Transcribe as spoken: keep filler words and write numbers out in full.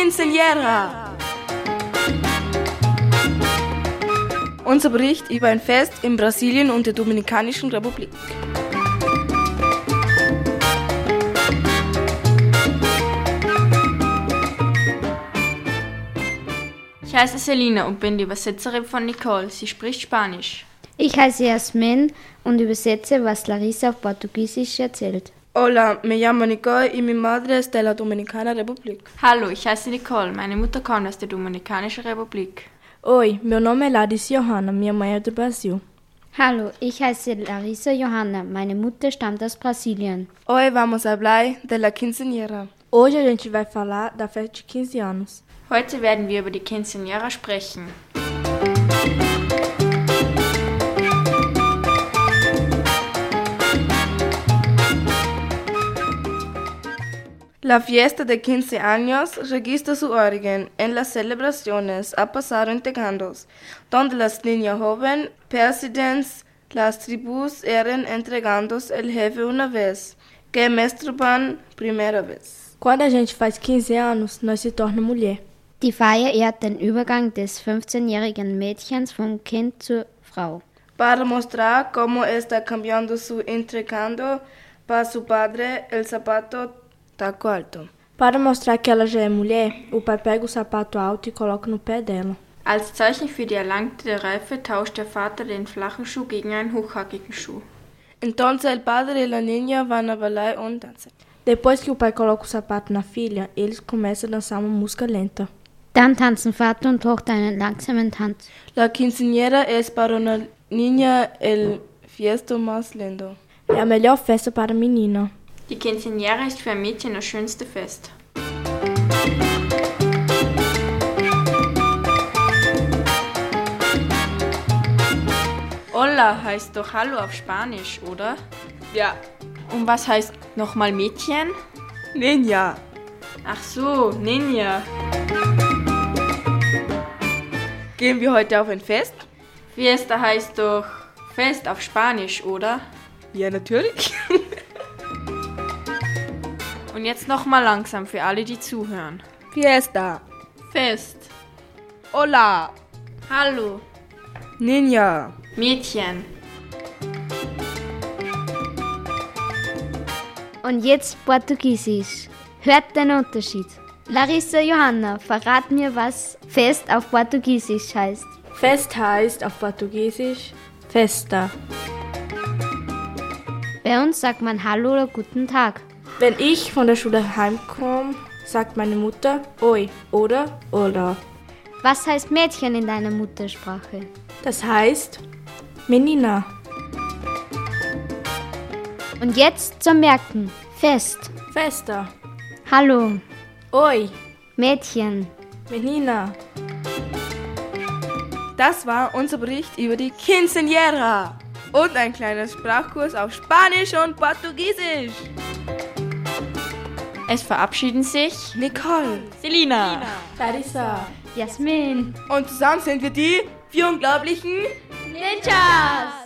Quinceañera. Unser Bericht über ein Fest in Brasilien und der Dominikanischen Republik. Ich heiße Selina und bin die Übersetzerin von Nicole. Sie spricht Spanisch. Ich heiße Jasmin und übersetze, was Larissa auf Portugiesisch erzählt. Hola, me llamo Nicole y mi madre es de la Dominicana Republic. Hallo, ich heiße Nicole. Meine Mutter kommt aus der Dominikanischen Republik. Oi, meu nome é Larissa Johanna, minha mãe é do Brasil. Hallo, ich heiße Larissa Johanna. Meine Mutter stammt aus Brasilien. Hoy vamos a hablar de la quinceañera. Hoje a gente vai falar da festa de quinze anos. Heute werden wir über die Quinceañera sprechen. La fiesta de quince años registra su origen en las celebraciones a pasar integrandos, donde las niñas jóvenes presiden las tribus eran entregados el jefe una vez, que masturban primeira vez. Quando a gente faz quinze anos, nós se torna mulher. Die Feier ehrt den Übergang des fünfzehnjährigen Mädchens vom Kind zur Frau. Para mostrar cómo está cambiando su entregando para su padre el zapato taco alto. Para mostrar que ela já é mulher, o pai pega o sapato alto e coloca no pé dela. Als Zeichen für die erlangte Reife tauscht der Vater den flachen Schuh gegen einen hochhackigen Schuh. Entonces el padre y la niña van a bailar un danza. Depois que o pai coloca o sapato na filha, eles começam a dançar uma música lenta. Dann tanzen Vater und Tochter einen langsamen Tanz. La quinceañera es para una niña el fiesta más lindo. É a melhor festa para a menina. Die Quinceañera ist für ein Mädchen das schönste Fest. Hola heißt doch Hallo auf Spanisch, oder? Ja. Und was heißt nochmal Mädchen? Niña. Ach so, Niña. Gehen wir heute auf ein Fest? Fiesta heißt doch Fest auf Spanisch, oder? Ja, natürlich. Und jetzt nochmal langsam für alle, die zuhören. Fiesta. Fest. Hola. Hallo. Niña. Mädchen. Und jetzt Portugiesisch. Hört den Unterschied. Larissa Johanna, verrat mir, was Fest auf Portugiesisch heißt. Fest heißt auf Portugiesisch Festa. Bei uns sagt man Hallo oder Guten Tag. Wenn ich von der Schule heimkomme, sagt meine Mutter Oi oder Hola. Was heißt Mädchen in deiner Muttersprache? Das heißt Menina. Und jetzt zum Merken. Fest. Festa. Hallo. Oi. Mädchen. Menina. Das war unser Bericht über die Quinceañera und ein kleiner Sprachkurs auf Spanisch und Portugiesisch. Es verabschieden sich Nicole, Selina, Larissa, Jasmin. und zusammen sind wir die vier unglaublichen Ninjas.